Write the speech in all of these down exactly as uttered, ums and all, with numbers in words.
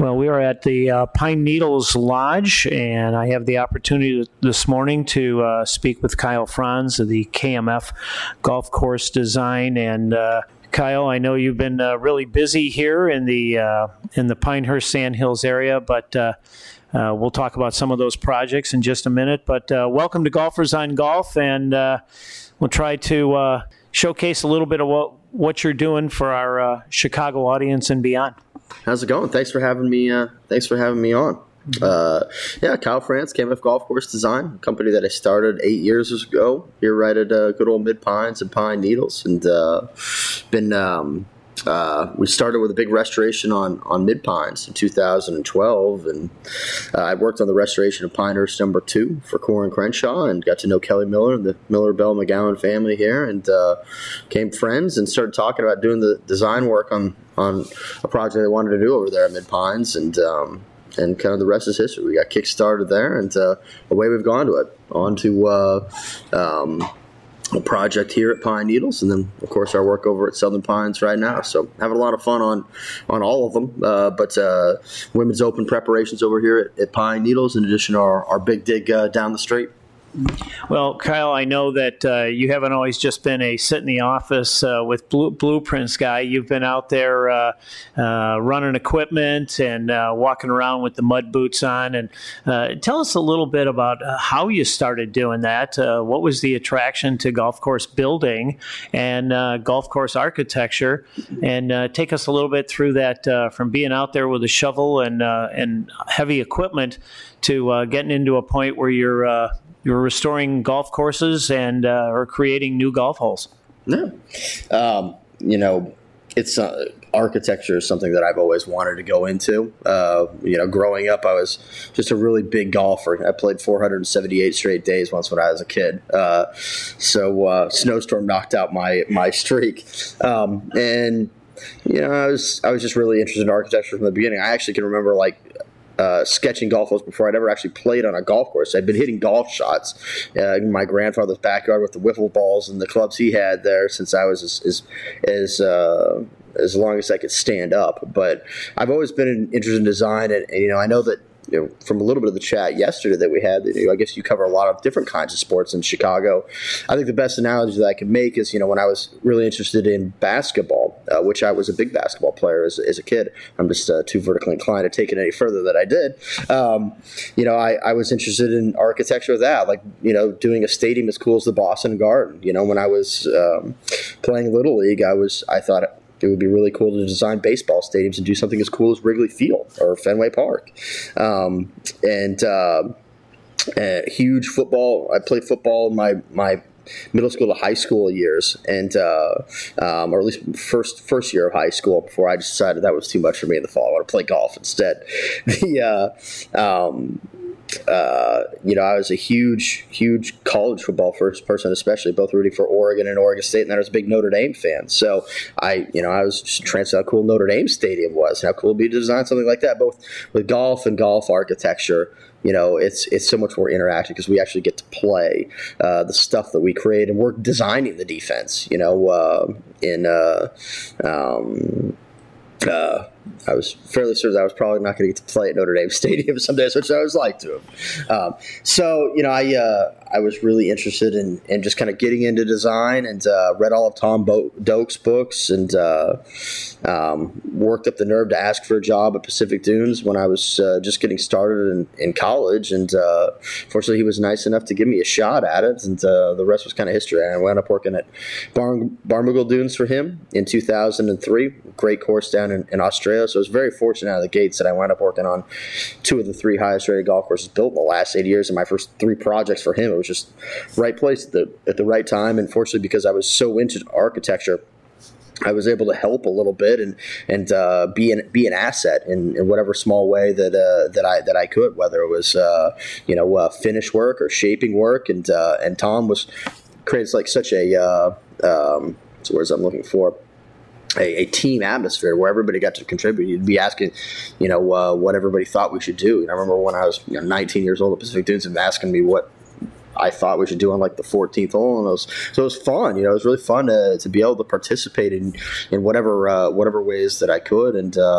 Well, we are at the uh, Pine Needles Lodge, and I have the opportunity this morning to uh, speak with Kyle Franz of the K M F Golf Course Design. And uh, Kyle, I know you've been uh, really busy here in the uh, in the Pinehurst Sandhills area, but uh, uh, we'll talk about some of those projects in just a minute. But uh, welcome to Golfers on Golf, and uh, we'll try to uh, showcase a little bit of what, what you're doing for our uh, Chicago audience and beyond. How's it going? Thanks for having me. Uh, thanks for having me on. Uh, yeah, Kyle Franz, K M F Golf Course Design, a company that I started eight years ago here right at uh, good old Mid Pines and Pine Needles, and uh, been. Um, uh, we started with a big restoration on on Mid Pines in two thousand twelve, and uh, I worked on the restoration of Pinehurst Number Two for Corin Crenshaw, and got to know Kelly Miller and the Miller Bell McGowan family here, and uh, became friends and started talking about doing the design work on. on a project they wanted to do over there at Mid Pines, and um, and kind of the rest is history. We got kick-started there, and uh, away we've gone to it. On to uh, um, a project here at Pine Needles, and then, of course, our work over at Southern Pines right now. So having a lot of fun on, on all of them, uh, but uh, Women's Open preparations over here at, at Pine Needles, in addition to our, our big dig uh, down the street. Well, Kyle, I know that uh, you haven't always just been a sit in the office uh, with blue, blueprints guy. You've been out there uh, uh, running equipment and uh, walking around with the mud boots on. And uh, tell us a little bit about uh, how you started doing that. Uh, what was the attraction to golf course building and uh, golf course architecture? And uh, take us a little bit through that uh, from being out there with a shovel and uh, and heavy equipment to uh, getting into a point where you're uh, You're restoring golf courses and uh, or creating new golf holes. Yeah, um, you know, it's uh, architecture is something that I've always wanted to go into. Uh, you know, growing up, I was just a really big golfer. I played four hundred seventy-eight straight days once when I was a kid. Uh, so uh, snowstorm knocked out my my streak, um, and you know, I was I was just really interested in architecture from the beginning. I actually can remember like. Uh, sketching golf holes before I'd ever actually played on a golf course. I'd been hitting golf shots uh, in my grandfather's backyard with the wiffle balls and the clubs he had there since I was as as as, uh, as long as I could stand up. But I've always been interested in design, and, and you know I know that. You know, from a little bit of the chat yesterday that we had, you know, I guess you cover a lot of different kinds of sports in Chicago. I think the best analogy that I can make is, you know, when I was really interested in basketball, uh, which I was a big basketball player as, as a kid. I'm just uh, too vertically inclined to take it any further than I did. Um, you know, I, I was interested in architecture of that, like, you know, doing a stadium as cool as the Boston Garden. You know, when I was um, playing Little League, I was, I thought, it would be really cool to design baseball stadiums and do something as cool as Wrigley Field or Fenway Park. Um, and uh, uh, huge football. I played football in my, my middle school to high school years, and uh, um, or at least first first year of high school before I decided that was too much for me in the fall. I want to play golf instead. The uh, um, Uh, you know, I was a huge, huge college football first person, especially both rooting for Oregon and Oregon State, and then I was a big Notre Dame fan. So I, you know, I was just tranced how cool Notre Dame Stadium was, and how cool it'd be to design something like that, both with golf and golf architecture. You know, it's it's so much more interactive because we actually get to play uh, the stuff that we create, and we're designing the defense. You know, uh, in uh, um, uh, I was fairly certain that I was probably not going to get to play at Notre Dame Stadium some days, which I always like to. Um, so, you know, I uh, I was really interested in, in just kind of getting into design, and uh, read all of Tom Bo- Doak's books, and uh, um, worked up the nerve to ask for a job at Pacific Dunes when I was uh, just getting started in, in college. And uh, fortunately, he was nice enough to give me a shot at it, and uh, the rest was kind of history. And I wound up working at Bar- Barnbougle Dunes for him in two thousand three. Great course down in, in Australia. So I was very fortunate out of the gates that I wound up working on two of the three highest rated golf courses built in the last eight years. And my first three projects for him, it was just right place at the at the right time. And fortunately, because I was so into architecture, I was able to help a little bit and and uh, be an be an asset in, in whatever small way that uh, that I that I could, whether it was uh, you know uh, finish work or shaping work. And uh, and Tom was creates like such a uh, um, what's the words I'm looking for. A, a team atmosphere where everybody got to contribute. You'd be asking, you know, uh, what everybody thought we should do. And I remember when I was you know, nineteen years old at Pacific Dunes, and asking me what I thought we should do on like the fourteenth hole, and it was so it was fun. You know, it was really fun to to be able to participate in in whatever uh, whatever ways that I could. And uh,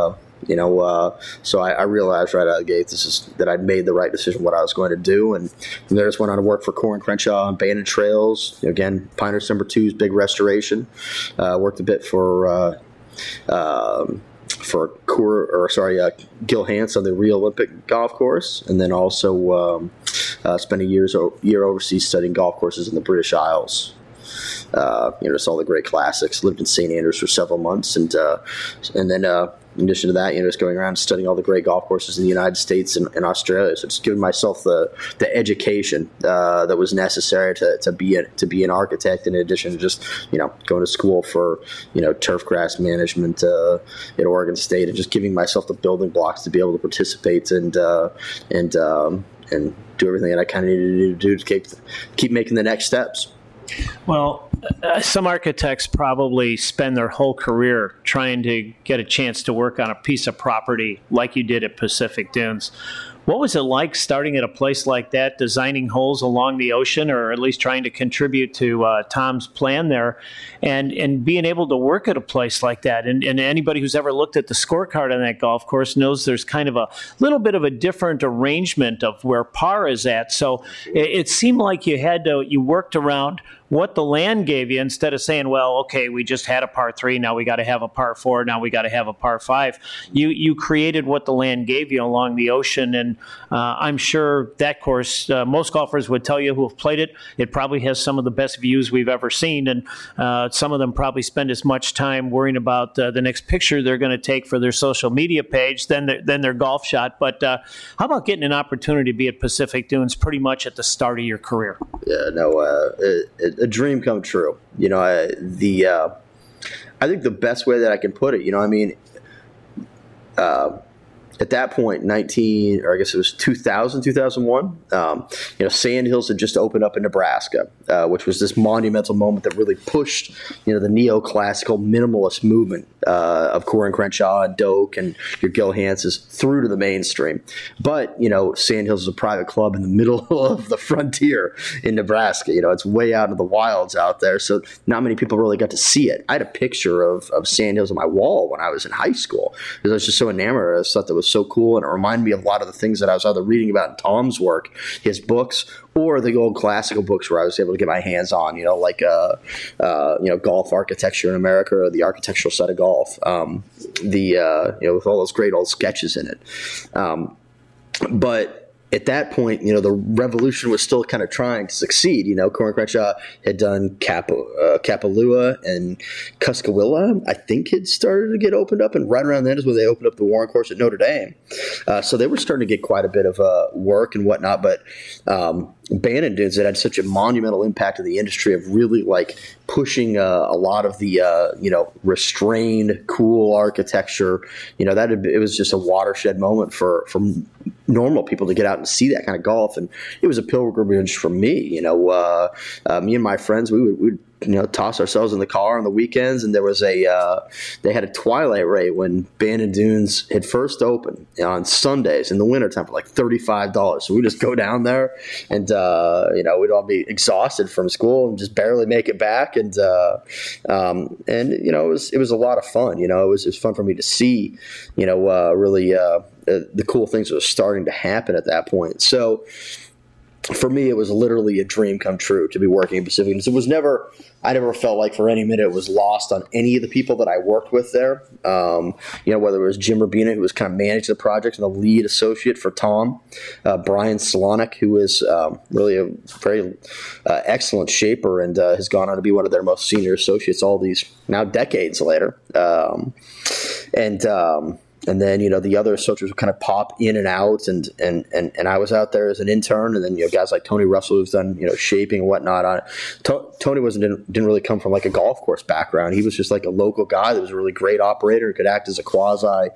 You know, uh, so I, I realized right out of the gate this is that I'd made the right decision what I was going to do, and from there I just went on to work for Core and Crenshaw on Bandon Trails. Again, Pinehurst Number Two's big restoration. Uh, worked a bit for. Uh, um, for Core, or sorry, uh, Gil Hanse on the Rio Olympic golf course, and then also um, uh, spent a year's o- year overseas studying golf courses in the British Isles. Uh, you know, saw the great classics. Lived in Saint Andrews for several months, and uh, and then uh, in addition to that, you know, just going around studying all the great golf courses in the United States and, and Australia. So just giving myself the the education uh, that was necessary to, to be a, to be an architect. In addition to just you know going to school for you know turf grass management uh, at Oregon State, and just giving myself the building blocks to be able to participate and uh, and um, and do everything that I kind of needed to do to keep keep making the next steps. Well, uh, some architects probably spend their whole career trying to get a chance to work on a piece of property like you did at Pacific Dunes. What was it like starting at a place like that, designing holes along the ocean, or at least trying to contribute to uh, Tom's plan there, and and being able to work at a place like that? And, and anybody who's ever looked at the scorecard on that golf course knows there's kind of a little bit of a different arrangement of where par is at. So it, it seemed like you had to, you worked around what the land gave you instead of saying, well, okay, we just had a par three, now we got to have a par four, now we got to have a par five. You you created what the land gave you along the ocean, and uh, I'm sure that course, uh, most golfers would tell you who have played it, it probably has some of the best views we've ever seen, and uh, some of them probably spend as much time worrying about uh, the next picture they're going to take for their social media page than their, than their golf shot. But uh, how about getting an opportunity to be at Pacific Dunes pretty much at the start of your career? Yeah, no, uh, it, it, a dream come true. You know, I, the uh, I think the best way that I can put it, you know, I mean, uh, at that point, nineteen, or I guess it was two thousand, two thousand one, um, you know, Sandhills had just opened up in Nebraska, uh, which was this monumental moment that really pushed, you know, the neoclassical minimalist movement uh, of Core and Crenshaw and Doak and your Gil Hanses through to the mainstream. But, you know, Sandhills is a private club in the middle of the frontier in Nebraska. You know, it's way out in the wilds out there, so not many people really got to see it. I had a picture of, of Sandhills on my wall when I was in high school because I was just so enamored. I thought that was so cool, and it reminded me of a lot of the things that I was either reading about in Tom's work, his books, or the old classical books where I was able to get my hands on, you know, like uh, uh, you know, golf architecture in America, or the architectural side of golf, um, the uh, you know, with all those great old sketches in it. Um, but at that point, you know, the revolution was still kind of trying to succeed. You know, Core and Crenshaw had done Cap- uh, Kapalua and Cuskawilla, I think, had started to get opened up. And right around then is when they opened up the Warren course at Notre Dame. Uh, so they were starting to get quite a bit of uh, work and whatnot. But um, Bandon Dunes had had such a monumental impact in the industry of really like pushing uh, a lot of the, uh, you know, restrained, cool architecture. You know, that had, it was just a watershed moment for, for normal people to get out and see that kind of golf. And it was a pilgrimage for me. You know, uh, uh, me and my friends, we would, we'd, you know, toss ourselves in the car on the weekends, and there was a uh, they had a twilight rate when Bandon Dunes had first opened on Sundays in the wintertime for like thirty-five dollars. So we just go down there, and uh, you know, we'd all be exhausted from school and just barely make it back, and uh, um, and you know, it was it was a lot of fun. You know, it was it was fun for me to see, you know, uh, really uh, the cool things that were starting to happen at that point. So for me, it was literally a dream come true to be working in Pacific Dunes. It was never, I never felt like for any minute it was lost on any of the people that I worked with there. Um, you know, whether it was Jim Urbina, who was kind of managing the project and the lead associate for Tom, uh, Brian Slonick, who is um, really a very uh, excellent shaper and uh, has gone on to be one of their most senior associates all these now decades later. Um, and, um, And then, you know, the other associates would kind of pop in and out, and, and, and, and I was out there as an intern, and then, you know, guys like Tony Russell who's done, you know, shaping and whatnot on it. To- Tony wasn't didn't, didn't really come from like a golf course background. He was just like a local guy that was a really great operator, could act as a quasi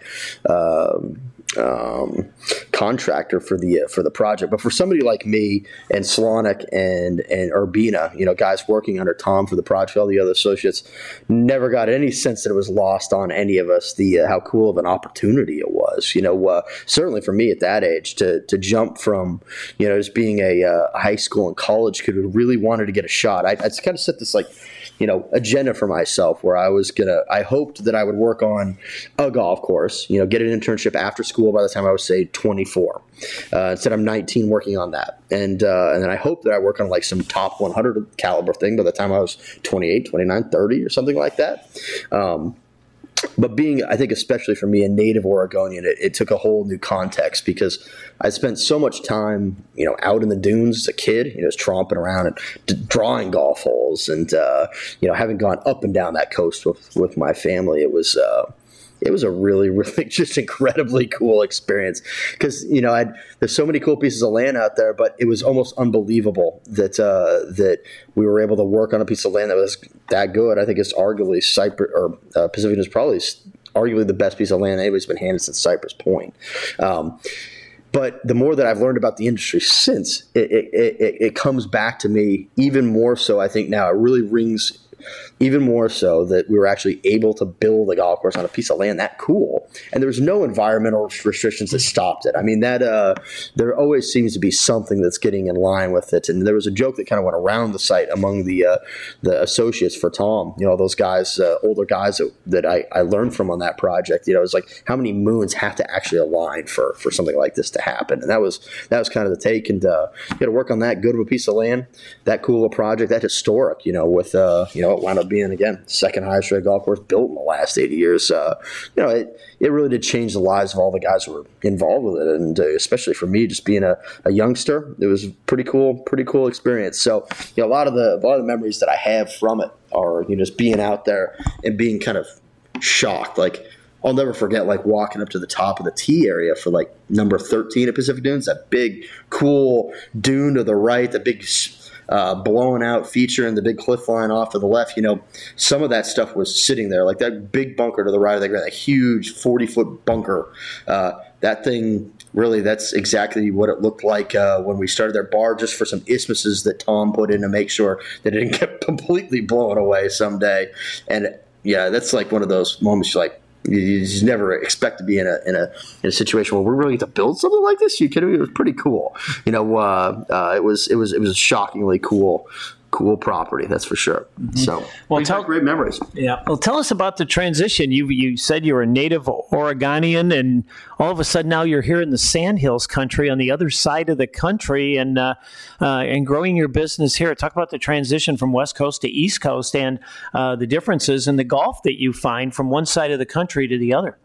um, um, contractor for the uh, for the project. But for somebody like me and Slonick and and Urbina, you know, guys working under Tom for the project, all the other associates, never got any sense that it was lost on any of us the uh, how cool of an opportunity it was. was. You know, uh, certainly for me at that age, to to jump from, you know, just being a uh, high school and college kid who really wanted to get a shot. I, I kind of set this like, you know, agenda for myself where I was gonna. I hoped that I would work on a golf course. You know, get an internship after school by the time I was say twenty-four. Uh, instead, I'm nineteen working on that, and uh, and then I hope that I work on like some top one hundred caliber thing by the time I was twenty-eight, twenty-nine, thirty or something like that. Um, But being, I think, especially for me, a native Oregonian, it, it took a whole new context because I spent so much time, you know, out in the dunes as a kid, you know, just tromping around and d- drawing golf holes, and uh, you know, having gone up and down that coast with, with my family. It was uh, it was a really, really just incredibly cool experience because, you know, I'd, there's so many cool pieces of land out there, but it was almost unbelievable that uh, that we were able to work on a piece of land that was that good. I think it's arguably Cypress or uh, Pacific is probably arguably the best piece of land anybody's been handed since Cypress Point. Um, But the more that I've learned about the industry since, it, it, it, it comes back to me even more so. I think now it really rings even more so that we were actually able to build a golf course on a piece of land that cool. And there was no environmental restrictions that stopped it. I mean, that uh, there always seems to be something that's getting in line with it. And there was a joke that kind of went around the site among the uh, the associates for Tom, you know, those guys, uh, older guys that, that I, I learned from on that project. You know, it was like how many moons have to actually align for, for something like this to happen. And that was that was kind of the take. And uh, you got to work on that good of a piece of land, that cool of a project, that historic, you know, with, uh, you know, it wound up being, again, second highest rated golf course built in the last eighty years. Uh, you know, it, it really did change the lives of all the guys who were involved with it. And uh, especially for me, just being a, a youngster, it was a pretty cool, pretty cool experience. So, you know, a lot of the, a lot of the memories that I have from it are, you know, just being out there and being kind of shocked. Like, I'll never forget, like, walking up to the top of the tee area for, like, number thirteen at Pacific Dunes, that big, cool dune to the right, the big uh, blowing out feature and the big cliff line off to the left. You know, some of that stuff was sitting there, like that big bunker to the right of the ground, that huge forty-foot bunker. Uh, that thing, really, that's exactly what it looked like uh, when we started their bar, just for some isthmuses that Tom put in to make sure that it didn't get completely blown away someday. And, yeah, that's like one of those moments you're like, you just never expect to be in a in a in a situation where we're really to build something like this. You kidding me? It was pretty cool. You know, uh, uh, it was it was it was a shockingly cool. Cool property, that's for sure. Mm-hmm. So, well, tell, great memories. Yeah. Well, tell us about the transition. You you said you were a native Oregonian, and all of a sudden now you're here in the Sandhills country, on the other side of the country, and uh, uh, and growing your business here. Talk about the transition from West Coast to East Coast, and uh, the differences in the golf that you find from one side of the country to the other.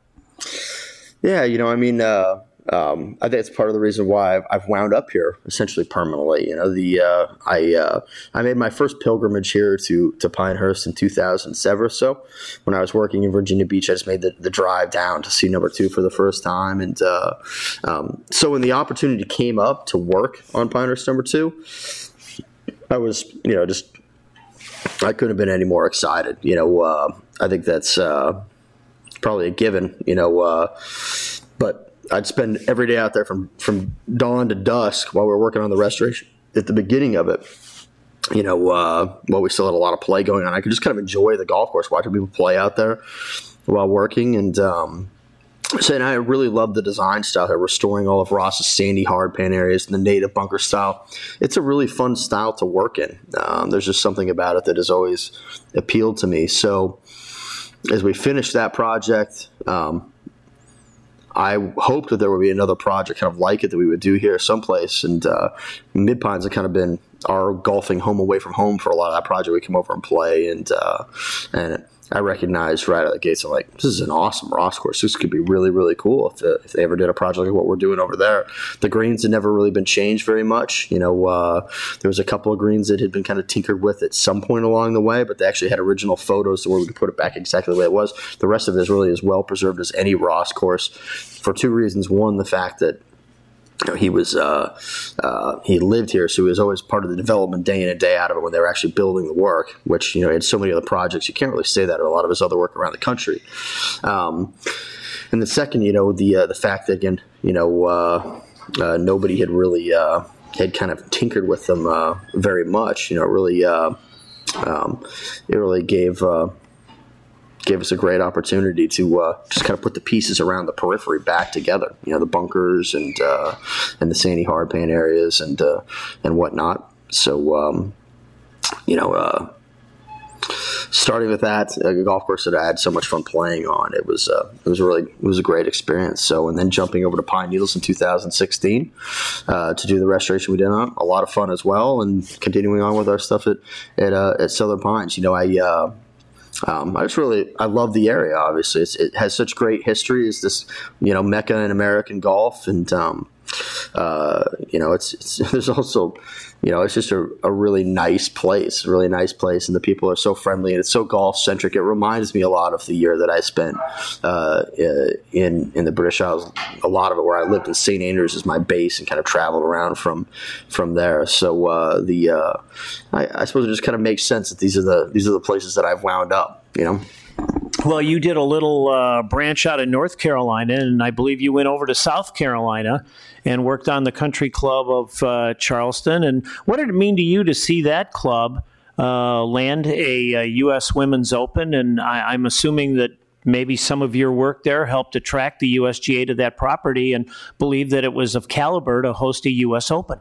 Yeah, you know, I mean. Uh, Um, I think it's part of the reason why I've, I've wound up here essentially permanently. You know, the uh, I uh, I made my first pilgrimage here to to Pinehurst in two thousand seven or so. When I was working in Virginia Beach, I just made the, the drive down to see number two for the first time. And uh, um, so when the opportunity came up to work on Pinehurst number two, I was, you know, just I couldn't have been any more excited. You know, uh, I think that's uh, probably a given. You know, uh, but. I'd spend every day out there from, from dawn to dusk while we were working on the restoration at the beginning of it. You know, uh, while we still had a lot of play going on, I could just kind of enjoy the golf course, watching people play out there while working. And um, so and I really loved the design style here, restoring all of Ross's sandy hardpan areas and the native bunker style. It's a really fun style to work in. Um, there's just something about it that has always appealed to me. So as we finished that project, um, I hoped that there would be another project kind of like it that we would do here someplace. And uh, Mid Pines have kind of been our golfing home away from home for a lot of that project. We come over and play, and uh, and I recognized right out of the gates, I'm like, this is an awesome Ross course. This could be really, really cool if, the, if they ever did a project like what we're doing over there. The greens had never really been changed very much. You know, uh, there was a couple of greens that had been kind of tinkered with at some point along the way, but they actually had original photos where we could put it back exactly the way it was. The rest of it is really as well preserved as any Ross course for two reasons. One, the fact that You know, he was uh, uh, he lived here, so he was always part of the development day in and day out of it when they were actually building the work, which, you know, he had so many other projects. You can't really say that of a lot of his other work around the country. Um, and the second, you know, the uh, the fact that, again, you know, uh, uh, nobody had really uh, had kind of tinkered with them uh, very much. You know, really, uh, um, it really gave. Uh, gave us a great opportunity to uh, just kind of put the pieces around the periphery back together. You know, the bunkers and uh, and the sandy hardpan areas and uh, and whatnot. So, um, you know, uh, starting with that, a golf course that I had so much fun playing on, it was uh, it was really it was a great experience. So, and then jumping over to Pine Needles in two thousand sixteen uh, to do the restoration we did on, a lot of fun as well, and continuing on with our stuff at at, uh, at Southern Pines. You know, I. Uh, Um, I just really, I love the area. Obviously, it's, it has such great history. It's this, you know, mecca in American golf, and um, uh, you know, it's, it's there's also, you know, it's just a, a really nice place, a really nice place, and the people are so friendly, and it's so golf centric. It reminds me a lot of the year that I spent uh, in in the British Isles. A lot of it where I lived in Saint Andrews is my base, and kind of traveled around from from there. So uh, the uh, I, I suppose it just kind of makes sense that these are the these are the places that I've wound up. You know. Well, you did a little uh, branch out of North Carolina, and I believe you went over to South Carolina and worked on the Country Club of uh, Charleston. And what did it mean to you to see that club uh, land a, a U S Women's Open? And I, I'm assuming that maybe some of your work there helped attract the U S G A to that property and believe that it was of caliber to host a U S Open.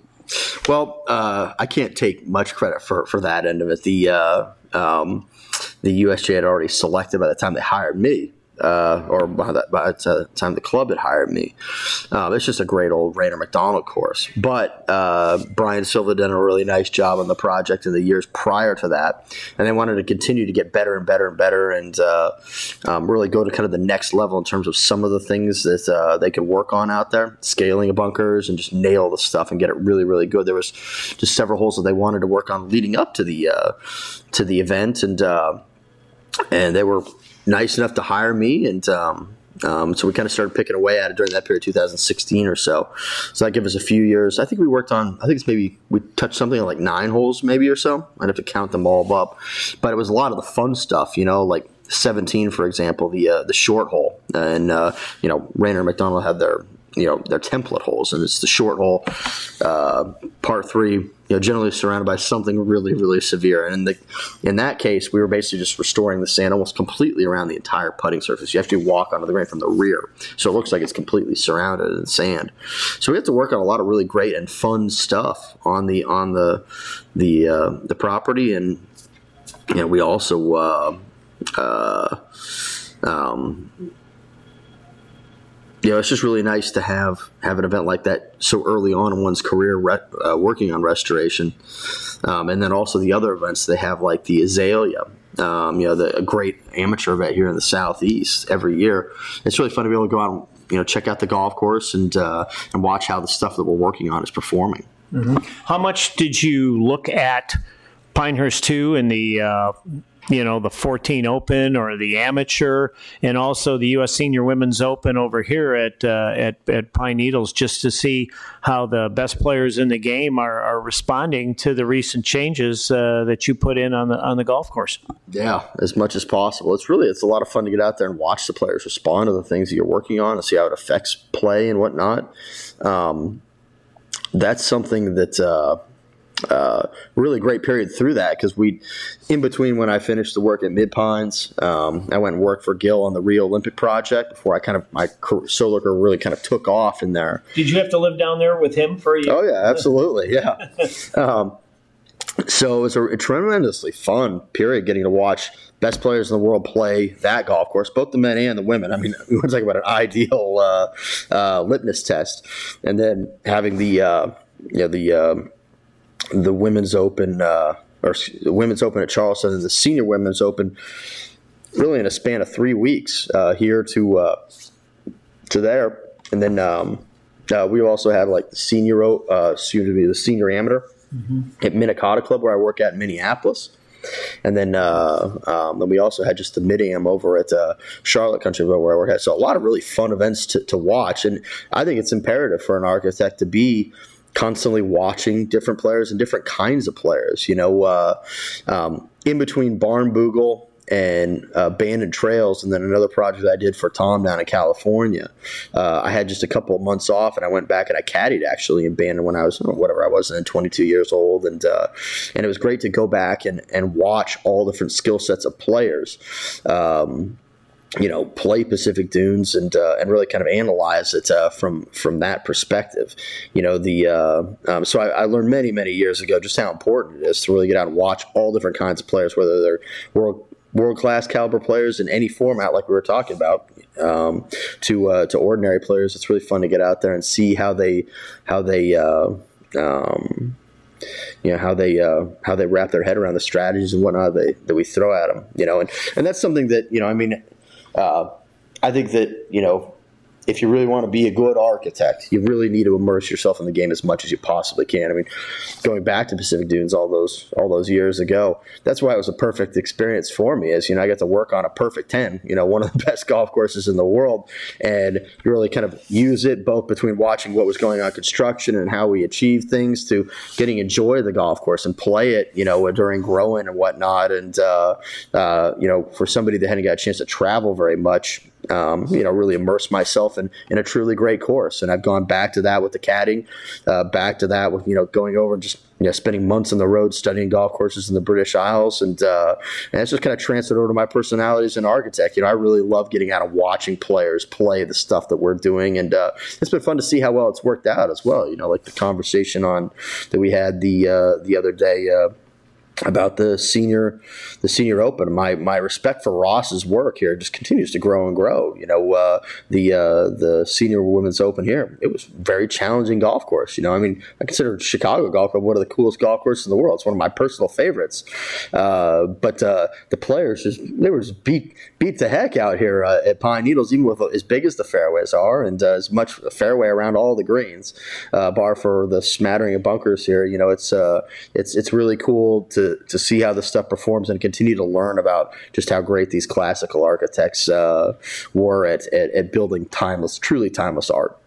Well, uh, I can't take much credit for, for that end of it. The uh, um, the U S G A had already selected by the time they hired me, uh, or by, that, by the time the club had hired me. Um, it's just a great old Rayner McDonald course. But uh, Brian Silva did a really nice job on the project in the years prior to that, and they wanted to continue to get better and better and better, and uh, um, really go to kind of the next level in terms of some of the things that uh, they could work on out there, scaling of bunkers, and just nail the stuff and get it really, really good. There was just several holes that they wanted to work on leading up to the uh, to the event, and uh, and they were nice enough to hire me, and um, um, so we kind of started picking away at it during that period, two thousand sixteen or so. So that gave us a few years. I think we worked on, I think it's maybe, we touched something like nine holes maybe or so. I'd have to count them all up. But it was a lot of the fun stuff, you know, like seventeen, for example, the uh, the short hole. And, uh, you know, Rayner and McDonald had their, you know, their template holes, and it's the short hole, uh, par three, you know, generally surrounded by something really, really severe. And in the in that case, we were basically just restoring the sand almost completely around the entire putting surface. You have to walk onto the green from the rear, so it looks like it's completely surrounded in sand. So we have to work on a lot of really great and fun stuff on the on the the uh, the property, and you know, we also uh, uh, um, you know, it's just really nice to have have an event like that so early on in one's career, re- uh, working on restoration, um, and then also the other events they have, like the Azalea, um, you know, the a great amateur event here in the Southeast every year. It's really fun to be able to go out and, you know, check out the golf course and uh, and watch how the stuff that we're working on is performing. Mm-hmm. How much did you look at Pinehurst two and the uh, you know, the fourteen Open or the Amateur, and also the U S Senior Women's Open over here at uh, at, at Pine Needles, just to see how the best players in the game are, are responding to the recent changes uh, that you put in on the on the golf course? Yeah, as much as possible. It's really it's a lot of fun to get out there and watch the players respond to the things that you're working on and see how it affects play and whatnot. Um, that's something that. Uh, Uh, really great period through that, because we, in between when I finished the work at Mid Pines, um, I went and worked for Gil on the Rio Olympic project before I kind of my solo career really kind of took off in there. Did you have to live down there with him for a year? Oh yeah, absolutely, yeah. um, so it was a, a tremendously fun period getting to watch best players in the world play that golf course, both the men and the women. I mean, we want to talk about an ideal uh, uh, litmus test, and then having the uh, you know the um, the Women's Open, uh, or the Women's Open at Charleston, and the Senior Women's Open, really in a span of three weeks, uh, here to uh, to there, and then um, uh, we also had like the senior, uh, excuse me, the Senior Amateur mm-hmm. at Minnetonka Club, where I work at in Minneapolis, and then uh, um, then we also had just the Mid-Am over at uh, Charlotte Country Club, where I work at. So a lot of really fun events to, to watch, and I think it's imperative for an architect to be constantly watching different players and different kinds of players. You know, uh, um, in between Barnbougle and uh, Bandon Trails, and then another project I did for Tom down in California. Uh, I had just a couple of months off, and I went back and I caddied actually in Bandon when I was, oh, whatever I was then, twenty-two years old, and uh, and it was great to go back and, and watch all different skill sets of players. Um, you know, play Pacific Dunes and uh, and really kind of analyze it uh, from from that perspective. You know, the uh, um, so I, I learned many many years ago just how important it is to really get out and watch all different kinds of players, whether they're world world class caliber players in any format, like we were talking about, um, to uh, to ordinary players. It's really fun to get out there and see how they how they. Uh, um, You know how they uh, how they wrap their head around the strategies and whatnot they, that we throw at them. You know, and, and that's something that you know. I mean, uh, I think that you know, if you really want to be a good architect, you really need to immerse yourself in the game as much as you possibly can. I mean, going back to Pacific Dunes all those all those years ago, that's why it was a perfect experience for me. Is you know I got to work on a perfect ten, you know, one of the best golf courses in the world, and you really kind of use it both between watching what was going on construction and how we achieved things to getting enjoy the golf course and play it, you know, during growing and whatnot. And uh, uh, you know, for somebody that hadn't got a chance to travel very much. Um, you know, really immerse myself in, in a truly great course. And I've gone back to that with the caddying, uh, back to that with, you know, going over and just, you know, spending months on the road studying golf courses in the British Isles. And, uh, and it's just kind of transferred over to my personality as an architect. You know, I really love getting out and watching players play the stuff that we're doing. And uh, it's been fun to see how well it's worked out as well. You know, like the conversation on that we had the, uh, the other day, uh, about the senior, the senior open. My my respect for Ross's work here just continues to grow and grow. You know, uh, the uh, the senior women's open here, it was a very challenging golf course. You know, I mean, I consider Chicago Golf Club one of the coolest golf courses in the world. It's one of my personal favorites. Uh, but uh, the players just they were just beat beat the heck out here uh, at Pine Needles, even with as big as the fairways are and uh, as much a fairway around all the greens, uh, bar for the smattering of bunkers here. You know, it's uh, it's it's really cool to. to see how this stuff performs and continue to learn about just how great these classical architects uh, were at, at, at building timeless, truly timeless art.